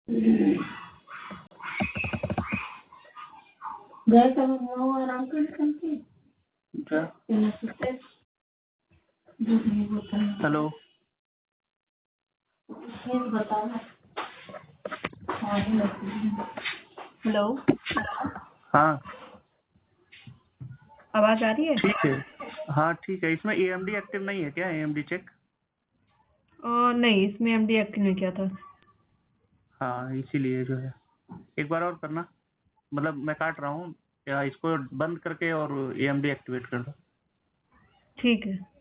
गए तो वो आराम कर सकते क्या? हेलो हेलो, हाँ आवाज आ रही है? ठीक है। हाँ ठीक है। इसमें AMD एक्टिव नहीं है क्या? AMD check? नहीं, इसमें एमडी एक्टिव नहीं किया था। हाँ इसीलिए जो है एक बार और करना, मतलब मैं काट रहा हूँ या इसको बंद करके और AMD एक्टिवेट कर दो। ठीक है।